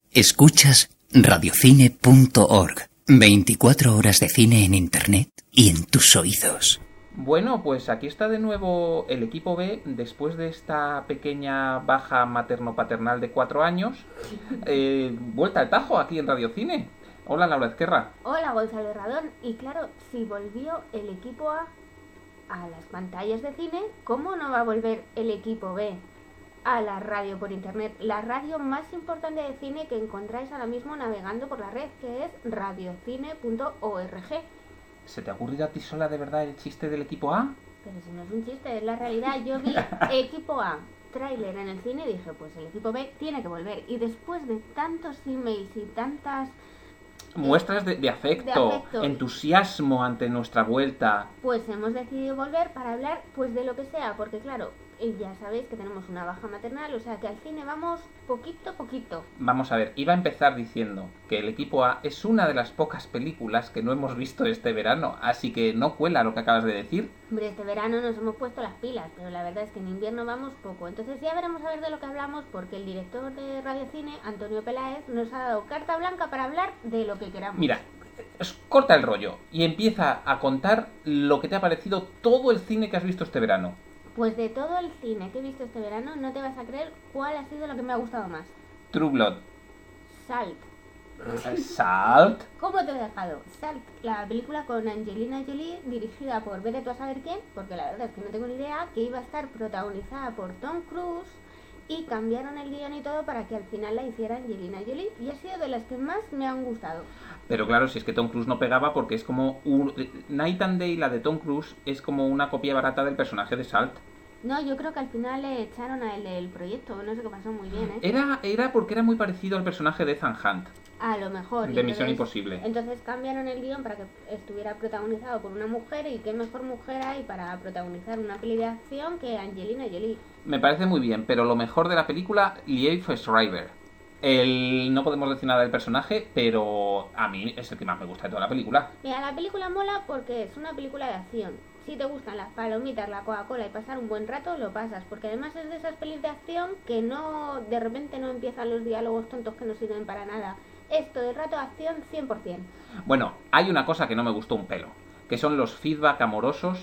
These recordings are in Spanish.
Escuchas radiocine.org. 24 horas de cine en internet y en tus oídos. Bueno, pues aquí está de nuevo el equipo B después de esta pequeña baja materno-paternal de 4 años. Vuelta al tajo aquí en Radiocine. Hola, Laura Ezquerra. Hola, Gonzalo Radón. Y claro, si volvió el equipo A las pantallas de cine, ¿cómo no va a volver el equipo B a la radio por internet? La radio más importante de cine que encontráis ahora mismo navegando por la red, que es radiocine.org. ¿Se te ha ocurrido a ti sola de verdad el chiste del equipo A? Pero si no es un chiste, es la realidad. Yo vi equipo A, tráiler en el cine y dije, pues el equipo B tiene que volver. Y después de tantos emails y tantas muestras de afecto, entusiasmo ante nuestra vuelta, pues hemos decidido volver para hablar pues de lo que sea, porque claro, ya sabéis que tenemos una baja maternal, o sea que al cine vamos poquito a poquito. Vamos a ver, iba a empezar diciendo que el equipo A es una de las pocas películas que no hemos visto este verano, así que no cuela lo que acabas de decir. Hombre, este verano nos hemos puesto las pilas, pero la verdad es que en invierno vamos poco. Entonces ya veremos a ver de lo que hablamos, porque el director de Radio Cine, Antonio Peláez, nos ha dado carta blanca para hablar de lo que queramos. Mira, corta el rollo y empieza a contar lo que te ha parecido todo el cine que has visto este verano. Pues de todo el cine que he visto este verano, no te vas a creer cuál ha sido lo que me ha gustado más. True Blood. Salt. ¿Salt? ¿Cómo te he dejado? Salt, la película con Angelina Jolie, dirigida por vete tú a saber quién, porque la verdad es que no tengo ni idea, que iba a estar protagonizada por Tom Cruise, y cambiaron el guión y todo para que al final la hiciera Angelina Jolie, y ha sido de las que más me han gustado. Pero claro, si es que Tom Cruise no pegaba, porque es como Night and Day, la de Tom Cruise, es como una copia barata del personaje de Salt. No, yo creo que al final le echaron a él del proyecto, no sé qué pasó muy bien, Era porque era muy parecido al personaje de Ethan Hunt. A lo mejor. De Misión Imposible. Entonces cambiaron el guión para que estuviera protagonizado por una mujer, y qué mejor mujer hay para protagonizar una peli de acción que Angelina Jolie. Me parece muy bien, pero lo mejor de la película, Liev Schreiber. No podemos decir nada del personaje, pero a mí es el que más me gusta de toda la película. Mira, la película mola porque es una película de acción. Si te gustan las palomitas, la Coca-Cola y pasar un buen rato, lo pasas. Porque además es de esas pelis de acción que no, de repente no empiezan los diálogos tontos que no sirven para nada. Esto de rato de acción 100%. Bueno, hay una cosa que no me gustó un pelo, que son los feedback amorosos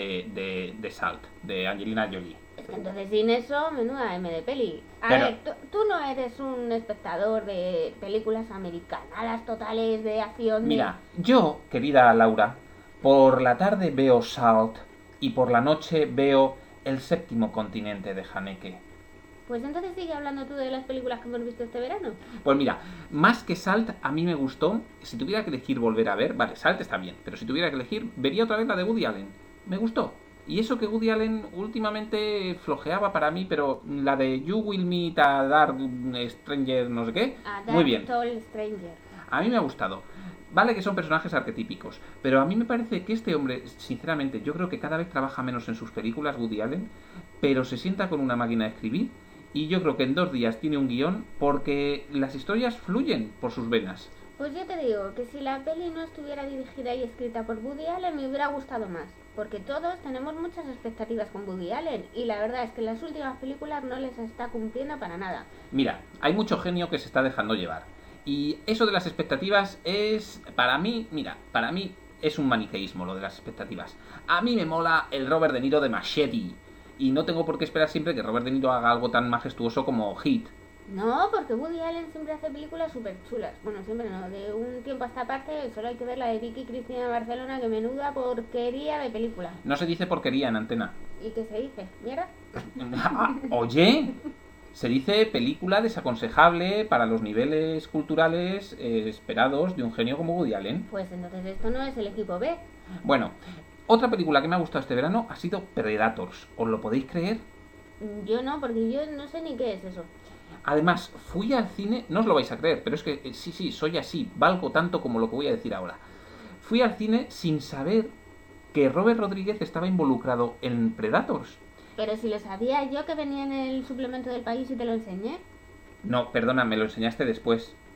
de Salt, de Angelina Jolie. Es que entonces sin eso, menuda M de peli. A ver, tú no eres un espectador de películas americanadas totales de acción. Mira, yo, querida Laura, por la tarde veo Salt y por la noche veo El séptimo continente de Haneke. Pues entonces sigue hablando tú de las películas que hemos visto este verano. Pues mira, más que Salt, a mí me gustó. Si tuviera que elegir volver a ver, vale, Salt está bien, pero si tuviera que elegir, vería otra vez la de Woody Allen. Me gustó. Y eso que Woody Allen últimamente flojeaba para mí, pero la de You Will Meet a Dark Stranger, no sé qué, muy bien. Tall Stranger. A mí me ha gustado. Vale que son personajes arquetípicos, pero a mí me parece que este hombre, sinceramente, yo creo que cada vez trabaja menos en sus películas, Woody Allen, pero se sienta con una máquina de escribir y yo creo que en 2 días tiene un guión porque las historias fluyen por sus venas. Pues yo te digo que si la peli no estuviera dirigida y escrita por Woody Allen me hubiera gustado más, porque todos tenemos muchas expectativas con Woody Allen y la verdad es que en las últimas películas no les está cumpliendo para nada. Mira, hay mucho genio que se está dejando llevar y eso de las expectativas es, para mí es un maniqueísmo lo de las expectativas. A mí me mola el Robert De Niro de Machete y no tengo por qué esperar siempre que Robert De Niro haga algo tan majestuoso como Heat. No, porque Woody Allen siempre hace películas súper chulas. Bueno, siempre no, de un tiempo a esta parte solo hay que ver la de Vicky Cristina Barcelona, que menuda porquería de película. No se dice porquería en antena. ¿Y qué se dice? ¿Mierda? Oye, se dice película desaconsejable para los niveles culturales esperados de un genio como Woody Allen. Pues entonces esto no es el equipo B. Bueno, otra película que me ha gustado este verano ha sido Predators. ¿Os lo podéis creer? Yo no, porque yo no sé ni qué es eso. Además, fui al cine, no os lo vais a creer, pero es que sí, soy así, valgo tanto como lo que voy a decir ahora. Fui al cine sin saber que Robert Rodríguez estaba involucrado en Predators. Pero si lo sabía yo, que venía en el suplemento del País y te lo enseñé. No, perdona, me lo enseñaste después.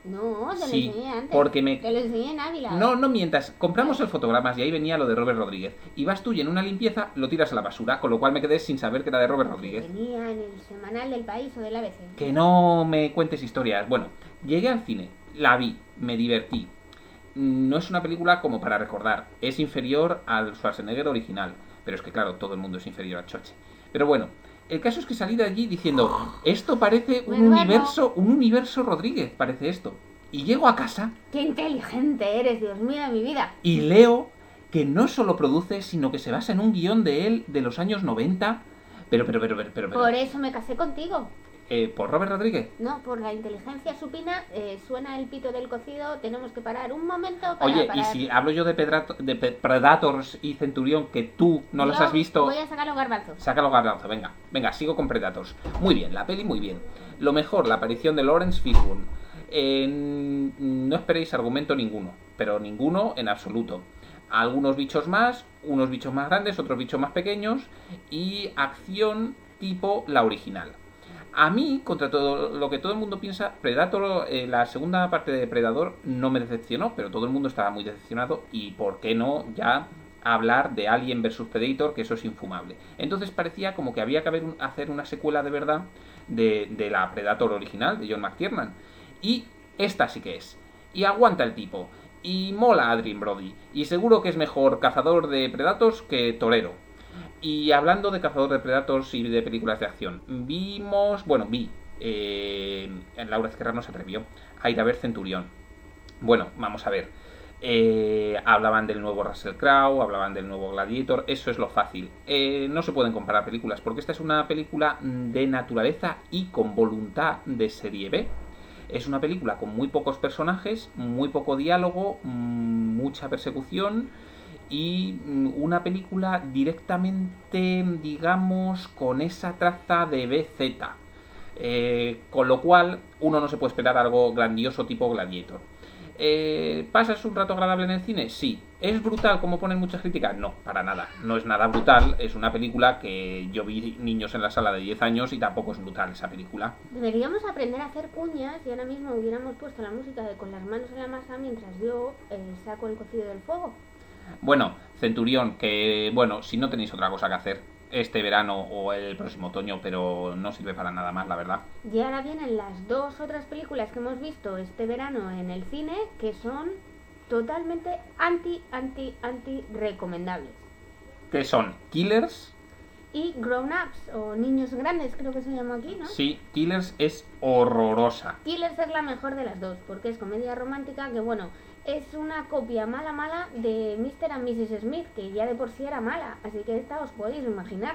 No, te Sí, lo enseñé antes. porque Te lo enseñé en Ávila. No mientas, compramos el fotogramas y ahí venía lo de Robert Rodríguez. Y vas tú y en una limpieza lo tiras a la basura, con lo cual me quedé sin saber que era de Robert Rodríguez. Venía en el semanal del País o del ABC. Que no me cuentes historias. Bueno, llegué al cine, la vi, me divertí. No es una película como para recordar, es inferior al Schwarzenegger original. Pero es que claro, todo el mundo es inferior a Choche. Pero bueno, el caso es que salí de allí diciendo, esto parece un universo Rodríguez, parece esto. Y llego a casa... ¡Qué inteligente eres, Dios mío de mi vida! Y leo que no solo produce, sino que se basa en un guión de él de los años 90. Pero. Por eso me casé contigo. ¿Por Robert Rodríguez? No, por la inteligencia supina. Suena el pito del cocido, tenemos que parar un momento para Oye, parar. y si hablo yo de Predators y Centurión, que tú no los has visto... Voy a sacar los garbanzos. Sácalo garbanzo, venga, sigo con Predators. Muy bien, la peli muy bien. Lo mejor, la aparición de Lawrence Fishburne. No esperéis argumento ninguno, pero ninguno en absoluto. Algunos bichos más, unos bichos más grandes, otros bichos más pequeños y acción tipo la original. A mí, contra todo lo que todo el mundo piensa, Predator, la segunda parte de Predador no me decepcionó, pero todo el mundo estaba muy decepcionado y por qué no ya hablar de Alien vs Predator, que eso es infumable. Entonces parecía como que había que hacer una secuela de verdad de la Predator original, de John McTiernan. Y esta sí que es. Y aguanta el tipo. Y mola Adrien Brody. Y seguro que es mejor cazador de Predators que torero. Y hablando de cazador de Predators y de películas de acción, vi... Laura Ezquerra no se atrevió a ir a ver Centurión. Bueno, vamos a ver. Hablaban del nuevo Russell Crowe, hablaban del nuevo Gladiator, eso es lo fácil. No se pueden comparar películas, porque esta es una película de naturaleza y con voluntad de serie B. Es una película con muy pocos personajes, muy poco diálogo, mucha persecución y una película directamente, digamos, con esa traza de BZ. Con lo cual uno no se puede esperar algo grandioso tipo Gladiator. ¿Pasas un rato agradable en el cine? Sí. ¿Es brutal como ponen muchas críticas? No, para nada. No es nada brutal. Es una película que yo vi niños en la sala de 10 años y tampoco es brutal esa película. Deberíamos aprender a hacer cuñas y ahora mismo hubiéramos puesto la música de Con las manos en la masa mientras yo saco el cocido del fuego. Bueno, Centurión, que bueno, si no tenéis otra cosa que hacer este verano o el próximo otoño, pero no sirve para nada más, la verdad. Y ahora vienen las dos otras películas que hemos visto este verano en el cine, que son totalmente anti recomendables. Que son Killers y Grown Ups, o Niños Grandes, creo que se llama aquí, ¿no? Sí, Killers es horrorosa. Killers es la mejor de las dos, porque es comedia romántica que, bueno, es una copia mala de Mr. and Mrs. Smith, que ya de por sí era mala, así que esta os podéis imaginar.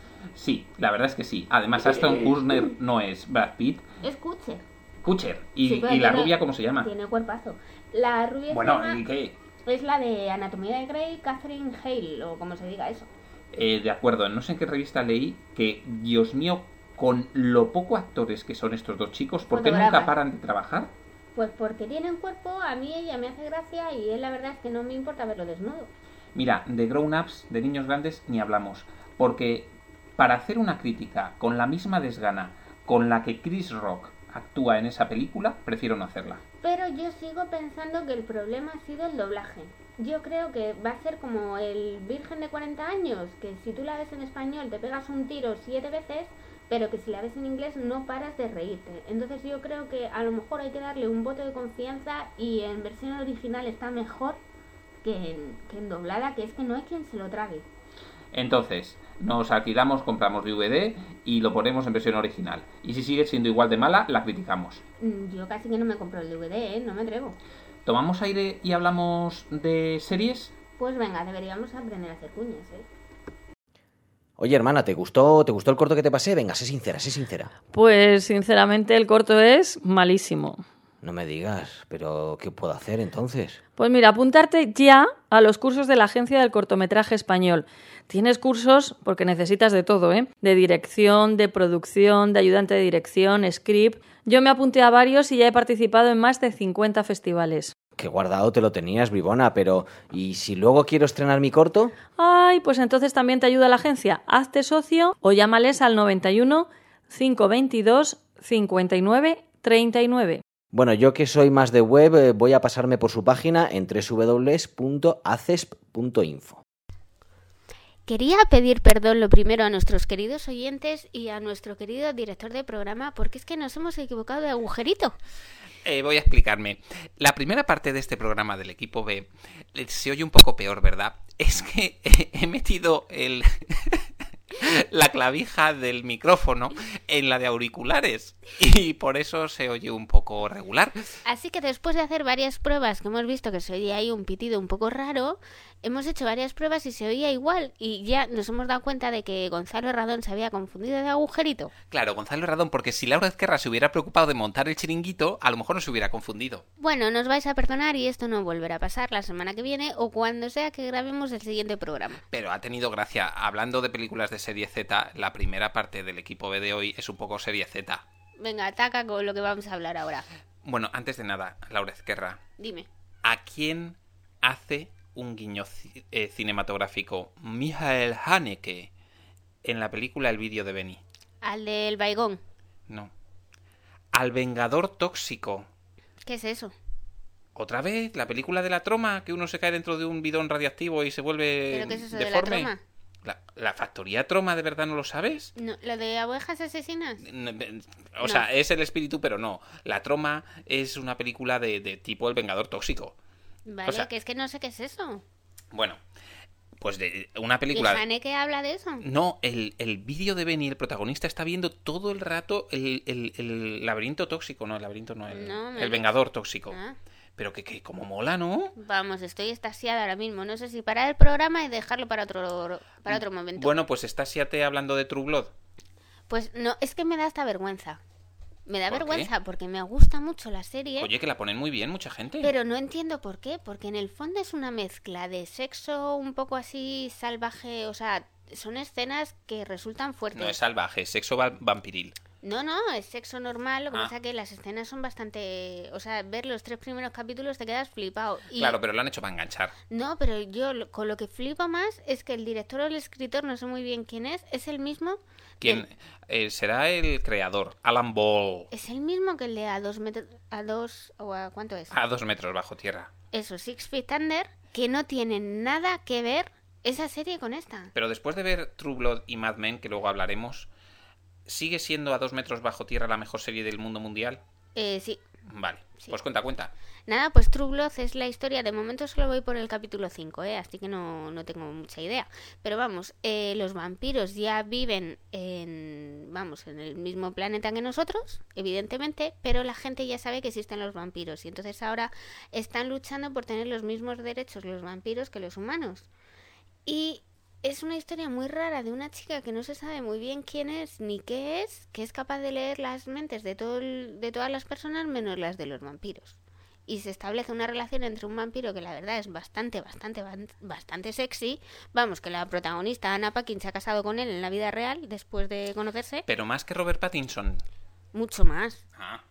Sí, la verdad es que sí. Además, Ashton Kutcher no es Brad Pitt. Es Kutcher. Kutcher. ¿Y, sí, y la rubia cómo se llama? Tiene cuerpazo. La rubia ¿y qué? Es la de Anatomía de Grey, Catherine Hale, o como se diga eso. De acuerdo, no sé en qué revista leí que, Dios mío, con lo poco actores que son estos dos chicos, ¿por qué nunca paran de trabajar? Pues porque tienen cuerpo, a mí ella me hace gracia y él la verdad es que no me importa verlo desnudo. Mira, de Grown Ups, de Niños Grandes, ni hablamos. Porque para hacer una crítica con la misma desgana con la que Chris Rock actúa en esa película, prefiero no hacerla. Pero yo sigo pensando que el problema ha sido el doblaje. Yo creo que va a ser como el Virgen de 40 años, que si tú la ves en español te pegas un tiro 7 veces, pero que si la ves en inglés no paras de reírte. Entonces yo creo que a lo mejor hay que darle un voto de confianza y en versión original está mejor que en doblada, que es que no hay quien se lo trague. Entonces, nos alquilamos, compramos DVD y lo ponemos en versión original. Y si sigue siendo igual de mala, la criticamos. Yo casi que no me compro el DVD, no me atrevo. ¿Tomamos aire y hablamos de series? Pues venga, deberíamos aprender a hacer cuñas, Oye, hermana, ¿te gustó el corto que te pasé? Venga, sé sincera. Pues, sinceramente, el corto es malísimo. No me digas, pero ¿qué puedo hacer entonces? Pues mira, apuntarte ya a los cursos de la Agencia del Cortometraje Español. Tienes cursos, porque necesitas de todo, de dirección, de producción, de ayudante de dirección, script. Yo me apunté a varios y ya he participado en más de 50 festivales. Qué guardado te lo tenías, bribona, pero ¿y si luego quiero estrenar mi corto? Ay, pues entonces también te ayuda la agencia. Hazte socio o llámales al 91 522 59 39. Bueno, yo que soy más de web, voy a pasarme por su página en www.acesp.info. Quería pedir perdón lo primero a nuestros queridos oyentes y a nuestro querido director de programa porque es que nos hemos equivocado de agujerito. Voy a explicarme. La primera parte de este programa del equipo B se oye un poco peor, ¿verdad? Es que he metido la clavija del micrófono en la de auriculares y por eso se oye un poco regular. Así que después de hacer varias pruebas que hemos visto que se oía ahí un pitido un poco raro, hemos hecho varias pruebas y se oía igual y ya nos hemos dado cuenta de que Gonzalo Herradón se había confundido de agujerito. Claro, Gonzalo Herradón, porque si Laura Ezquerra se hubiera preocupado de montar el chiringuito, a lo mejor no se hubiera confundido. Bueno, nos vais a perdonar y esto no volverá a pasar la semana que viene o cuando sea que grabemos el siguiente programa. Pero ha tenido gracia. Hablando de películas de serie Z, la primera parte del equipo B de hoy es un poco serie Z. Venga, ataca con lo que vamos a hablar ahora. Bueno, antes de nada, Laura Ezquerra, Dime. ¿a quién hace un guiño cinematográfico Michael Haneke en la película El vídeo de Benny? Al del Baigón. No. Al Vengador Tóxico. ¿Qué es eso? ¿Otra vez? ¿La película de la troma? Que uno se cae dentro de un bidón radiactivo y se vuelve ¿Pero qué es eso deforme. de la troma? ¿La factoría troma, de verdad no lo sabes? No, ¿lo de abejas asesinas? O sea, es el espíritu, pero no. La troma es una película de tipo El Vengador Tóxico. Vale, O sea, que es que no sé qué es eso. Bueno, pues de una ¿Y película... Haneke habla de eso? No, el vídeo de Benny, el protagonista, está viendo todo el rato el laberinto tóxico. No, el laberinto no, el Vengador Tóxico. Ah. Pero que como mola, ¿no? Vamos, estoy extasiada ahora mismo. No sé si parar el programa y dejarlo para otro momento. Bueno, pues extasiate hablando de True Blood. Pues no, es que me da hasta vergüenza. Me da ¿Por vergüenza qué? porque me gusta mucho la serie. Oye, que la ponen muy bien mucha gente. Pero no entiendo por qué, porque en el fondo es una mezcla de sexo un poco así salvaje, o sea, son escenas que resultan fuertes. No es salvaje, es sexo vampiril. No, es sexo normal, lo que Ah. pasa que las escenas son bastante... O sea, ver los 3 primeros capítulos te quedas flipado. Y... Claro, pero lo han hecho para enganchar. No, pero yo con lo que flipa más es que el director o el escritor, no sé muy bien quién es el mismo... ¿Quién? Será el creador, Alan Ball. Es el mismo que el de a 2 metros... ¿O a cuánto es? A 2 metros bajo tierra. Eso, 6 Feet Under, que no tiene nada que ver esa serie con esta. Pero después de ver True Blood y Mad Men, que luego hablaremos, ¿sigue siendo a 2 metros bajo tierra la mejor serie del mundo mundial? Sí. Vale, Sí. pues cuenta. Nada, pues True Blood es la historia, de momento solo voy por el capítulo 5, así que no tengo mucha idea. Pero vamos, los vampiros ya viven en el mismo planeta que nosotros, evidentemente, pero la gente ya sabe que existen los vampiros y entonces ahora están luchando por tener los mismos derechos los vampiros que los humanos. Y es una historia muy rara de una chica que no se sabe muy bien quién es ni qué es, que es capaz de leer las mentes de todas las personas menos las de los vampiros. Y se establece una relación entre un vampiro que la verdad es bastante sexy. Vamos, que la protagonista Anna Paquin se ha casado con él en la vida real después de conocerse. Pero más que Robert Pattinson. Mucho más. Ah.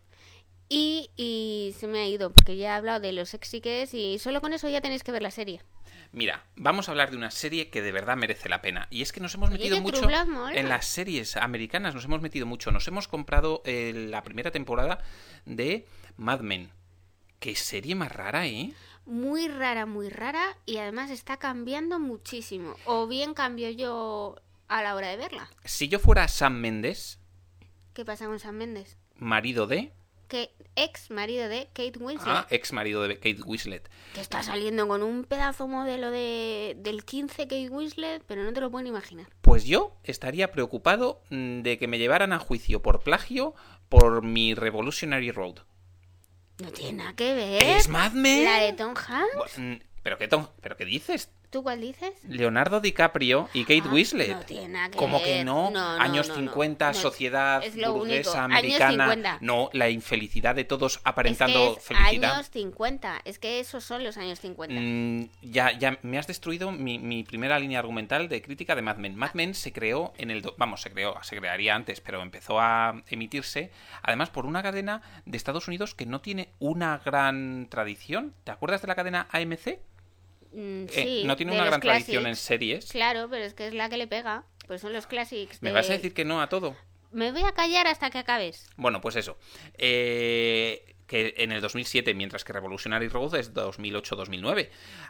Y se me ha ido porque ya he hablado de lo sexy que es y solo con eso ya tenéis que ver la serie. Mira, vamos a hablar de una serie que de verdad merece la pena. Y es que nos hemos metido que mucho True Blood mola. en las series americanas, nos hemos metido mucho. Nos hemos comprado la primera temporada de Mad Men. Qué serie más rara, ¿eh? Muy rara y además está cambiando muchísimo. O bien cambio yo a la hora de verla. Si yo fuera Sam Mendes, ¿Qué pasa con Sam Mendes? marido de... Que ex marido de Kate Winslet. Ah, ex marido de Kate Winslet. Que está saliendo con un pedazo modelo del 15 Kate Winslet, pero no te lo pueden imaginar. Pues yo estaría preocupado de que me llevaran a juicio por plagio por mi Revolutionary Road. No tiene nada que ver. ¿Es Mad Men? La de Tom Hanks. ¿Pero qué dices? ¿Tú cuál dices? Leonardo DiCaprio y Kate Winslet. No tiene nada que ¿Cómo ver. que no? No, Años no, 50, no. sociedad Es lo burguesa único. Años americana. 50. No, la infelicidad de todos aparentando es que es felicidad. años 50. Es que esos son los años 50. Ya me has destruido mi primera línea argumental de crítica de Mad Men. Mad Men se creó en el... se crearía antes, pero empezó a emitirse, además, por una cadena de Estados Unidos que no tiene una gran tradición. ¿Te acuerdas de la cadena AMC? Sí, no tiene de una los gran tradición classics. en series. Claro, pero es que es la que le pega. Pues son los classics. ¿Me vas a decir que no a todo? Me voy a callar hasta que acabes. Bueno, pues eso. Que que en el 2007, mientras que Revolutionary Road es 2008-2009.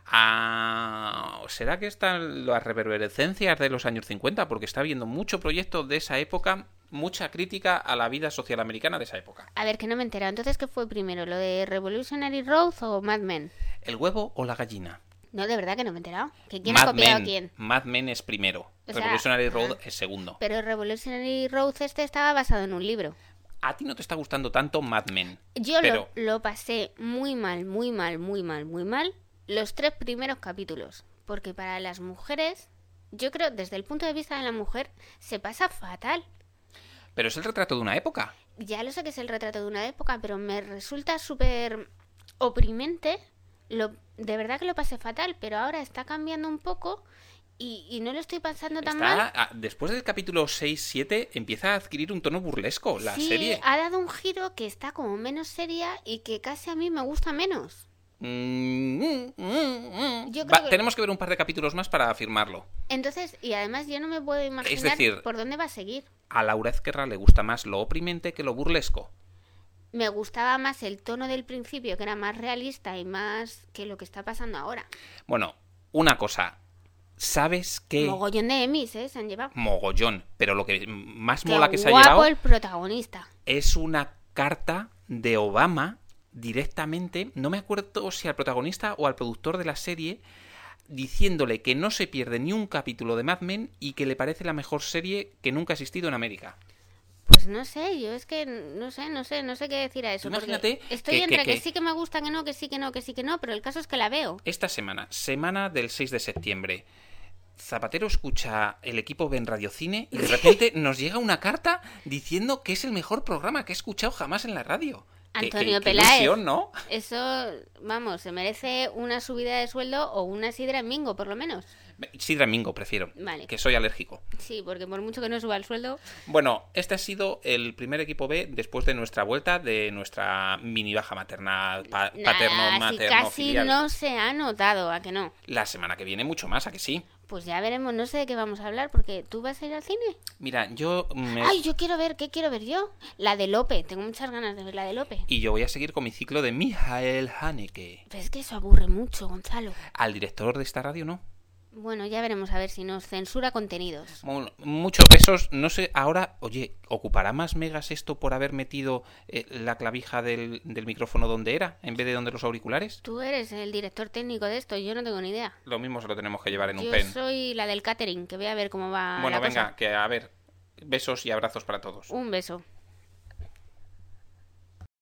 ¿Será que están las reverberancias de los años 50? Porque está habiendo mucho proyecto de esa época, mucha crítica a la vida social americana de esa época. A ver, que no me he enterado. Entonces, ¿qué fue primero? ¿Lo de Revolutionary Road o Mad Men? ¿El huevo o la gallina? No, de verdad que no me he enterado. ¿Que quién ha copiado a quién? Mad Men es primero. O sea, Revolutionary Road es segundo. Pero Revolutionary Road estaba basado en un libro. A ti no te está gustando tanto Mad Men. Yo pero... lo pasé muy mal los 3 primeros capítulos. Porque para las mujeres, yo creo, desde el punto de vista de la mujer, se pasa fatal. Pero es el retrato de una época. Ya lo sé que es el retrato de una época, pero me resulta súper oprimente. De verdad que lo pasé fatal, pero ahora está cambiando un poco y no lo estoy pasando tan mal. Después del capítulo 6-7 empieza a adquirir un tono burlesco la serie. Ha dado un giro que está como menos seria y que casi a mí me gusta menos. Tenemos que ver un par de capítulos más para afirmarlo. Entonces, y además yo no me puedo imaginar por dónde va a seguir. A Laura Ezquerra le gusta más lo oprimente que lo burlesco. Me gustaba más el tono del principio, que era más realista y más que lo que está pasando ahora. Bueno, una cosa. ¿Sabes qué? Mogollón de Emmys, se han llevado. Mogollón. Pero lo que más Qué mola que se ha guapo llevado el protagonista. es una carta de Obama directamente, no me acuerdo si al protagonista o al productor de la serie, diciéndole que no se pierde ni un capítulo de Mad Men y que le parece la mejor serie que nunca ha existido en América. Pues no sé, yo es que no sé qué decir a eso. Imagínate estoy entre que sí que me gusta, que no, que sí que no, que sí que no, pero el caso es que la veo. Esta semana del 6 de septiembre, Zapatero escucha el equipo B en Radiocine y de repente nos llega una carta diciendo que es el mejor programa que he escuchado jamás en la radio. Antonio qué Peláez, ilusión, ¿no? Eso, vamos, se merece una subida de sueldo o una sidra en Mingo, por lo menos. Sidra Mingo prefiero, vale. Que soy alérgico. Sí, porque por mucho que no suba el sueldo... Bueno, este ha sido el primer equipo B después de nuestra vuelta, de nuestra mini baja maternal, paterno-materno casi filial. No se ha notado, ¿a que no? La semana que viene mucho más, ¿a que sí? Pues ya veremos, no sé de qué vamos a hablar, porque ¿tú vas a ir al cine? Mira, yo... Ay, yo quiero ver, ¿qué quiero ver yo? La de Lope, tengo muchas ganas de ver la de Lope. Y yo voy a seguir con mi ciclo de Michael Haneke. Pero es que eso aburre mucho, Gonzalo. Al director de esta radio, no. Bueno, ya veremos a ver si nos censura contenidos. Bueno, muchos besos, no sé, ahora, oye, ¿ocupará más megas esto por haber metido la clavija del micrófono donde era, en vez de donde los auriculares? Tú eres el director técnico de esto, yo no tengo ni idea. Lo mismo se lo tenemos que llevar en un Yo pen. soy la del catering, que voy a ver cómo va Bueno, la venga, cosa. que a ver, besos y abrazos para todos. Un beso.